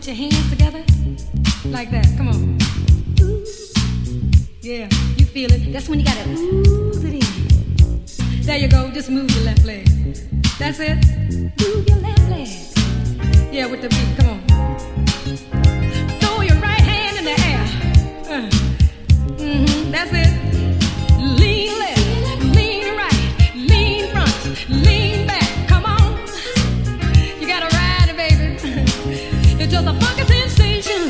put your hands together like that. Come on. Ooh. Yeah, you feel it. That's when you gotta ooze it in. There you go. Just move your left leg. That's it. Move your left leg. Yeah, with the beat. Come on. Throw your right hand in the air. That's it. Lean left, lean right, lean front, lean back. Come on. You gotta ride it, baby. It's just a funky sensation.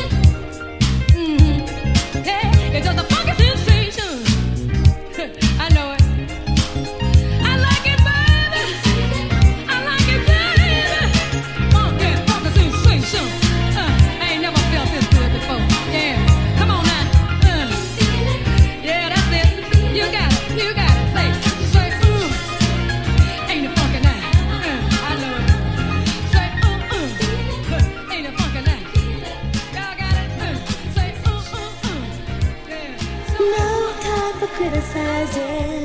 Yeah, it's just a funky sensation. I know it. I like it, baby. I like it, baby. Funky sensation. I ain't never felt this good before. Yeah, come on now. Yeah, that's it. You got it. You got it. Say, ain't it funky now? I know it. Say, ain't it funky now? Y'all got it? Say, yeah. No time for criticizing.